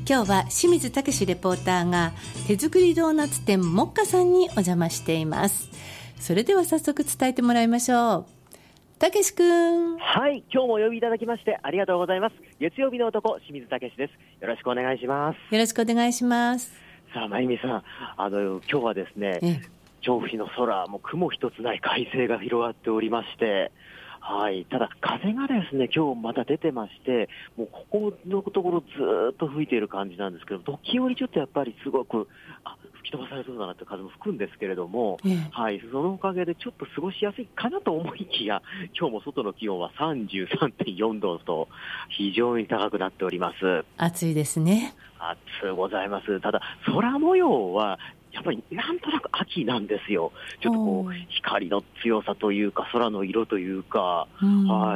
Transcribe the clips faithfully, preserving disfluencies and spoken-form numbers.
今日は清水武レポーターが手作りドーナツ店モッカさんにお邪魔しています。それでは早速伝えてもらいましょう。武くん。 はい、今日もお呼びいただきましてありがとうございます。月曜日の男、清水武です。よろしくお願いします。 よろしくお願いします。 さあ、まゆみさん、あの今日はですね、調布市の空、もう雲一つない快晴が広がっておりまして、はい、ただ風がですね、今日また出てまして、もうここのところずっと吹いている感じなんですけど、時折ちょっとやっぱりすごく、あ、吹き飛ばされそうだなって風も吹くんですけれども、ええ、はい、そのおかげでちょっと過ごしやすいかなと思いきや、今日も外の気温は さんじゅうさんてんよんどと非常に高くなっております。 暑いですね。 暑うございます。ただ空模様はやっぱりなんとなく秋なんですよ。ちょっとこう光の強さというか空の色というか、はい、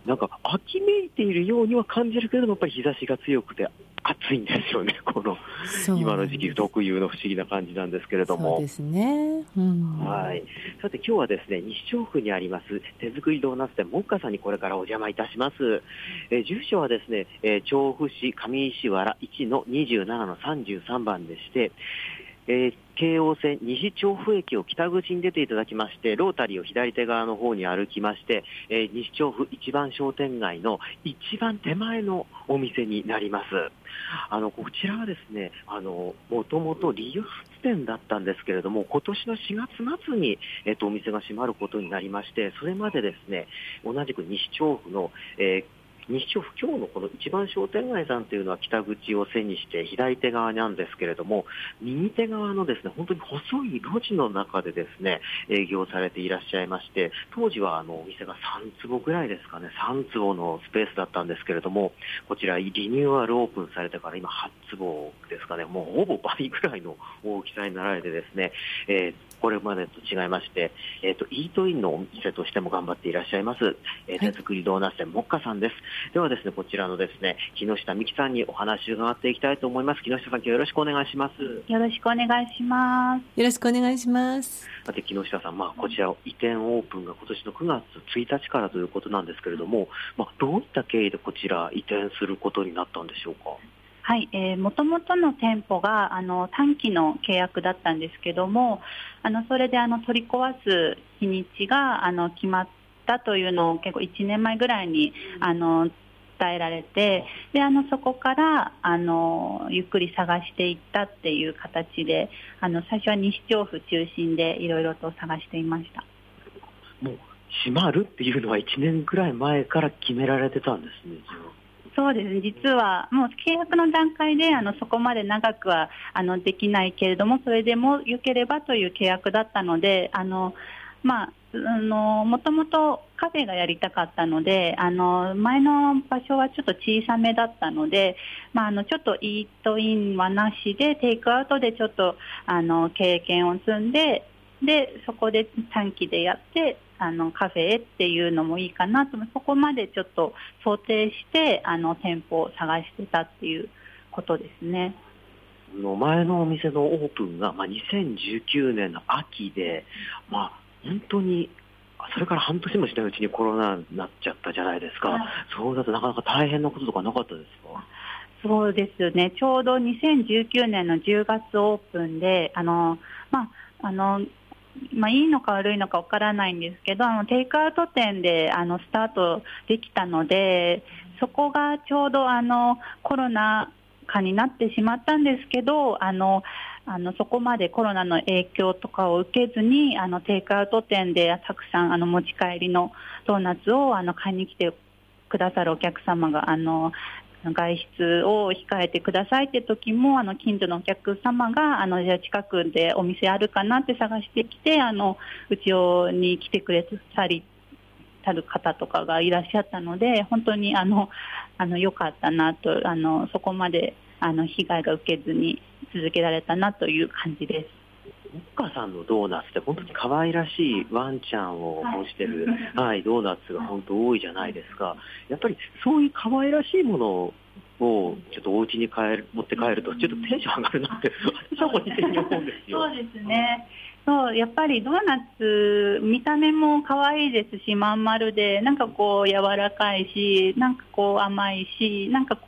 なんか秋めいているようには感じるけれども、やっぱり日差しが強くて暑いんですよね。この今の時期特有の不思議な感じなんですけれども。 そうですね、うん、 はい。さて今日はですね、西調布にあります手作りドーナツ店モッカさんにこれからお邪魔いたします。えー、住所はですね、えー、調布市上石原いちのにじゅうななのさんじゅうさんばんでして、えー、京王線西調布駅を北口に出ていただきまして、ロータリーを左手側の方に歩きまして、えー、西調布一番商店街の一番手前のお店になります。あのこちらはですね、あのもともとリユース店だったんですけれども、今年のしがつ末に、えっと、お店が閉まることになりまして、それまでですね、同じく西調布の、えー西調布今日のこの一番商店街さんというのは北口を背にして左手側なんですけれども、右手側のですね、本当に細い路地の中でですね、営業されていらっしゃいまして、当時はあのお店がさん坪ぐらいですかね、さん坪のスペースだったんですけれども、こちらリニューアルオープンされてから今はち坪ですかね、もうほぼ倍ぐらいの大きさになられてですね、えー、これまでと違いまして、えーと、イートインのお店としても頑張っていらっしゃいます、えー、手作りドーナツ店モッカさんです。ではですね、こちらのですね、木下美希さんにお話を伺っていきたいと思います。木下さん、今日よろしくお願いします。 よろしくお願いします。 よろしくお願いします。 さて木下さん、まあ、こちら移転オープンが今年のくがつついたちからということなんですけれども、まあ、どういった経緯でこちら移転することになったんでしょうか。 はい、えー、元々の店舗があの短期の契約だったんですけども、あのそれであの取り壊す日にちがあの決まったというのを結構いちねんまえぐらいにあの伝えられて、であのそこからあのゆっくり探していったっていう形で、あの最初は西調布中心でいろいろと探していました。 もう閉まるっていうのはいちねんぐらい前から決められてたんですね。 そうですね、実はもう契約の段階であのそこまで長くはあのできないけれども、それでも良ければという契約だったので、あのまああのもともとカフェがやりたかったので、あの前の場所はちょっと小さめだったので、まあ、あのちょっとイートインはなしでテイクアウトでちょっとあの経験を積んで、でそこで短期でやってあのカフェっていうのもいいかなと、そこまでちょっと想定してあの店舗を探してたっていうことですね。 の前のお店のオープンが、まあ、にせんじゅうきゅうねんの秋で、まあ、本当にそれから半年もしないうちにコロナになっちゃったじゃないですか、はい、そうだとなかなか大変なこととかなかったですか。 そうですよね、ちょうどにせんじゅうきゅうねんのじゅうがつオープンで、あの、まああのまあ、いいのか悪いのかわからないんですけど、あのテイクアウト店であのスタートできたので、そこがちょうどあのコロナ禍になってしまったんですけど、あのあのそこまでコロナの影響とかを受けずに、あのテイクアウト店でたくさんあの持ち帰りのドーナツをあの買いに来てくださるお客様があの外出を控えてくださいって時も、あの近所のお客様があのじゃあ近くでお店あるかなって探してきて、あのうちに来てくれたりたる方とかがいらっしゃったので、本当にあのあの良かったなと、あのそこまであの被害が受けずに続けられたなという感じです。 モッカさんのドーナツって本当に可愛らしいワンちゃんを模してる、はいはい、ドーナツが本当多いじゃないですか。やっぱりそういう可愛らしいものをちょっとお家に帰る持って帰るとちょっとテンション上がるなって私は個人的に思うんですよ。 そうですね、そうやっぱりドーナツ見た目も可愛いですし、まん丸でなんかこう柔らかいし、なんかこう甘いし、なんかこう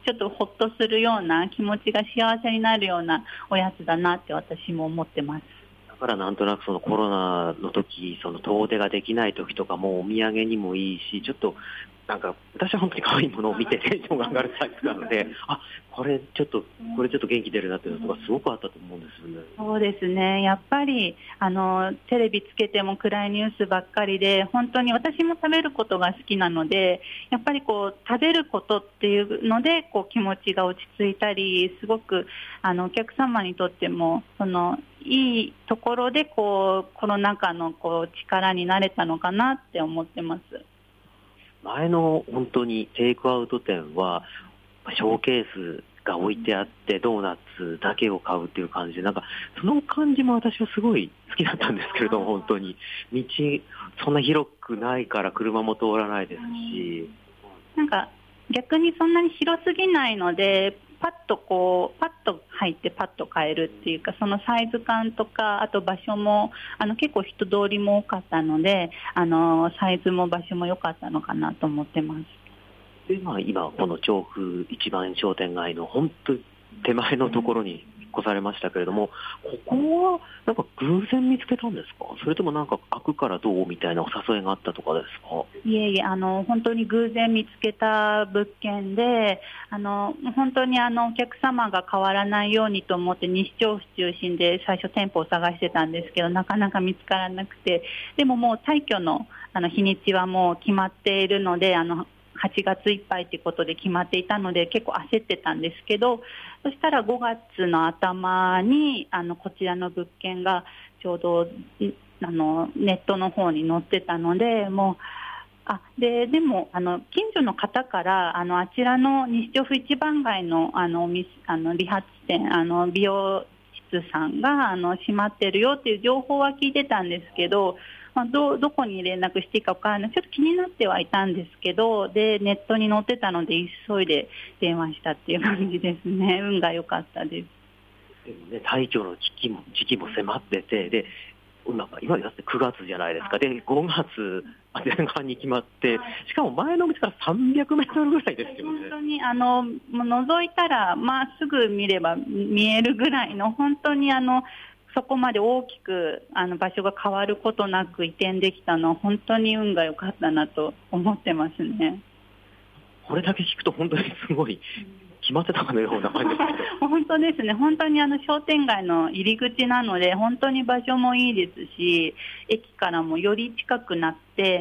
ちょっとほっとするような気持ちが幸せになるようなおやつだなって私も思ってます。 だからなんとなくそのコロナの時、その遠出ができない時とかもお土産にもいいし、ちょっとなんか私は本当に可愛いものを見てテンションが上がるタイプなので、あ、これちょっとこれちょっと元気出るなっていうのがすごくあったと思うんですよね。 そうですね。やっぱりあのテレビつけても暗いニュースばっかりで、本当に私も食べることが好きなので、やっぱりこう食べることっていうのでこう気持ちが落ち着いたり、すごくあのお客様にとってもそのいいところでこうコロナ禍のこう力になれたのかなって思ってます。 前の本当にテイクアウト店はショーケースが置いてあってドーナツだけを買うっていう感じで、なんかその感じも私はすごい好きだったんですけれども、本当に道そんな広くないから車も通らないですし、 なんか逆にそんなに広すぎないのでパッとこうパッと入ってパッと買えるっていうか、そのサイズ感とかあと場所もあの結構人通りも多かったので、あのサイズも場所も良かったのかなと思ってます。 で、まあ、今この調布一番商店街の本当手前のところに引っ越されましたけれども、ここはなんか偶然見つけたんですか、それともなんか開くからどうみたいなお誘いがあったとかですか？ いえいえ、あの本当に偶然見つけた物件で、あの本当にあのお客様が変わらないようにと思って西調布中心で最初店舗を探してたんですけど、なかなか見つからなくて、でももう退去のあの日にちはもう決まっているので、あのはちがついっぱいということで決まっていたので結構焦ってたんですけど、そしたらごがつの頭にあのこちらの物件がちょうどあのネットの方に載ってたので、もうあででもあの近所の方からあのあちらの西調布一番街のあのあの理髪店、あの美容室さんがあの閉まってるよっていう情報は聞いてたんですけど、まあ、ど, どこに連絡していいか分からない、ちょっと気になってはいたんですけど、でネットに載ってたので急いで電話したっていう感じですね。運が良かったです。 でもね、退去の時期も時期も迫ってて、で今今だってくがつじゃないですか。でごがつ前半に決まって、しかも前の道からさんびゃくメートルぐらいですよね。 本当にあの覗いたらまあすぐ見れば見えるぐらいの、本当にあのそこまで大きくあの場所が変わることなく移転できたのは本当に運が良かったなと思ってますね。 これだけ聞くと本当にすごい決まってたかのような感じですけど本当ですね。本当にあの商店街の入り口なので本当に場所もいいですし、駅からもより近くなって、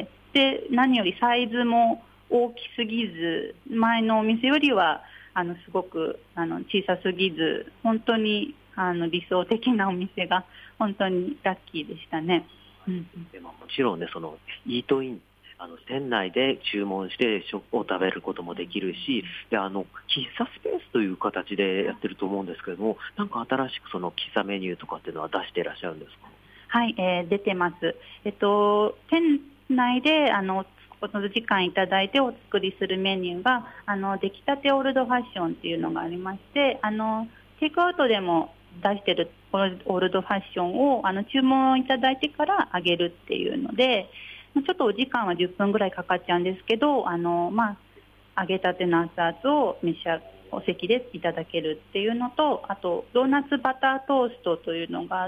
で何よりサイズも大きすぎず、前のお店よりはあのすごくあの小さすぎず、本当にあの理想的なお店が本当にラッキーでしたね。うん、 でももちろんね、そのイートイン、あの店内で注文して食を食べることもできるし、であの喫茶スペースという形でやってると思うんですけれども、なんか新しくその喫茶メニューとかっていうのは出していらっしゃるんですか？ はい、えー、出てます。えっと店内であのお時間いただいてお作りするメニューがあの出来たてオールドファッションっていうのがありまして、あのテイクアウトでも出しているオールドファッションをあの注文いただいてから揚げるっていうので、ちょっとお時間はじゅっぷんぐらいかかっちゃうんですけど、あの、まあ、揚げたての熱々を召し上お席でいただけるっていうのと、あとドーナツバタートーストというのがあって、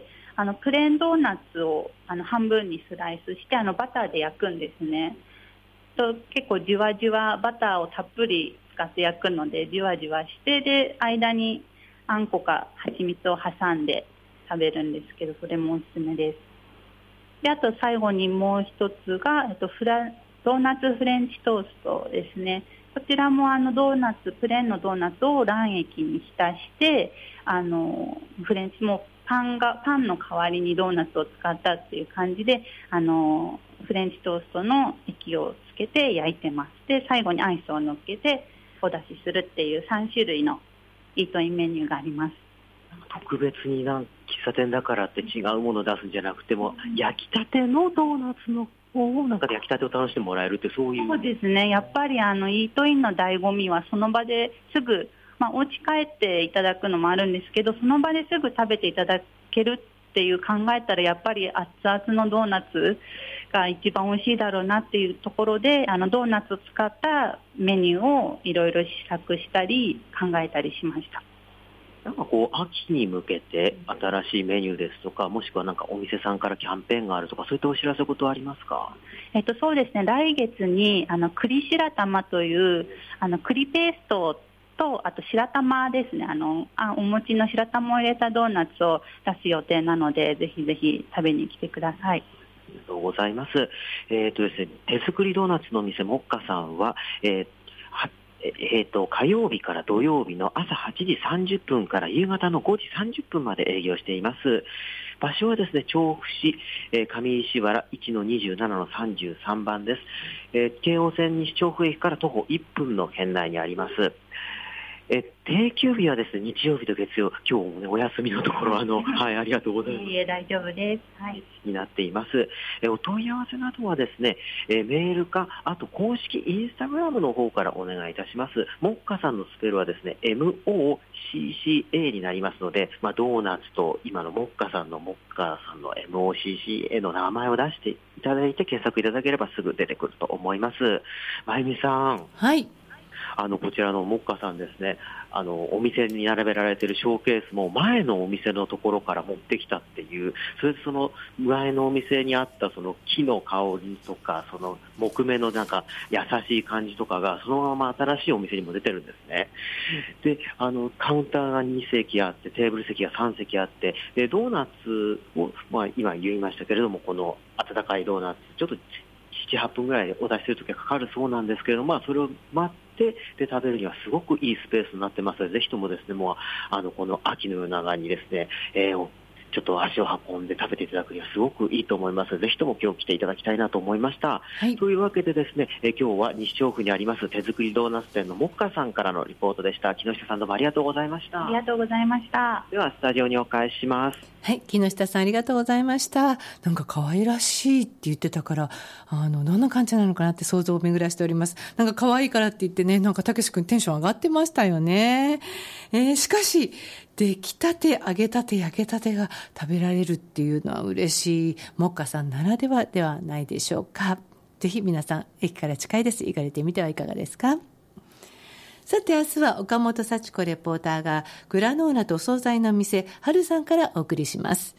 あのプレーンドーナツをあの半分にスライスしてあのバターで焼くんですね。と結構じわじわバターをたっぷり使って焼くのでじわじわして、で間にあんこか蜂蜜を挟んで食べるんですけど、それもおすすめです。であと最後にもう一つが、えっと、フラドーナツフレンチトーストですね。こちらもあのドーナツプレーンのドーナツを卵液に浸して、あのフレンチもパンがパンの代わりにドーナツを使ったっていう感じで、あのフレンチトーストの液をつけて焼いてます。で最後にアイスを乗っけてお出しするっていうさん種類のイートインメニューがあります。 特別になん喫茶店だからって違うものを出すんじゃなくても、焼きたてのドーナツの方をなんか焼きたてを楽しんでもらえるって、そういう。 そうですね。やっぱりあのイートインの醍醐味はその場ですぐ、まあ、お家帰っていただくのもあるんですけど、その場ですぐ食べていただけるっっていう考えたらやっぱり熱々のドーナツが一番美味しいだろうなっていうところで、あのドーナツを使ったメニューをいろいろ試作したり考えたりしました。 なんかこう秋に向けて新しいメニューですとか、もしくはなんかお店さんからキャンペーンがあるとか、そういったお知らせことはありますか？ えっと、そうですね、来月にあの栗白玉というあの栗ペーストと、あと白玉ですね、あのあお餅の白玉を入れたドーナツを出す予定なので、ぜひぜひ食べに来てください。 ありがとうございます。えーとですね、手作りドーナツの店モッカさんは、えーはえー、と火曜日から土曜日の朝はちじさんじゅっぷんから夕方のごじさんじゅっぷんまで営業しています。場所はですね、調布市、えー、上石原 いちのにじゅうななのさんじゅうさん 番です。えー、京王線西調布駅から徒歩いっぷんの圏内にあります。え定休日はですね、日曜日と月曜、今日もね、お休みのところ、あの、はい、ありがとうございます。 いえ、大丈夫です。はい。 になっています。えお問い合わせなどはですね、えメールか、あと公式インスタグラムの方からお願いいたします。モッカさんのスペルはですね、エムオーシーシーエー になりますので、まあ、ドーナツと今のモッカさんのモッカさんの エムオーシーシーエー の名前を出していただいて検索いただければすぐ出てくると思います。まゆみさん。 はい。 あのこちらのモッカさんですね、あのお店に並べられているショーケースも前のお店のところから持ってきたっていう、それでその前のお店にあったその木の香りとか、その木目のなんか優しい感じとかがそのまま新しいお店にも出てるんですね。で、あのカウンターがに席あって、テーブル席がさん席あって、でドーナツを、まあ、今言いましたけれども、この温かいドーナツちょっとななはっぷんぐらいでお出しするときはかかるそうなんですけれども、まあ、それを待ってで食べるにはすごくいいスペースになってますので、ぜひともですね、もうあのこの秋の夜長にですね、えーちょっと足を運んで食べていただくにはすごくいいと思います。ぜひとも今日来ていただきたいなと思いました。はい、というわけでですね、え今日は西調布にあります手作りドーナツ店のモッカさんからのリポートでした。木下さん、どうもありがとうございました。 ありがとうございました。 ではスタジオにお返しします。 はい、木下さんありがとうございました。なんか可愛らしいって言ってたから、あのどんな感じなのかなって想像を巡らしております。なんか可愛いからって言ってね、なんかたけし君テンション上がってましたよね。えー、しかし出来たて、揚げたて、焼けたてが食べられるっていうのは嬉しいモッカさんならではではないでしょうか。ぜひ皆さん駅から近いです。行かれてみてはいかがですか。さて明日は岡本幸子レポーターがグラノーラとお惣菜の店春さんからお送りします。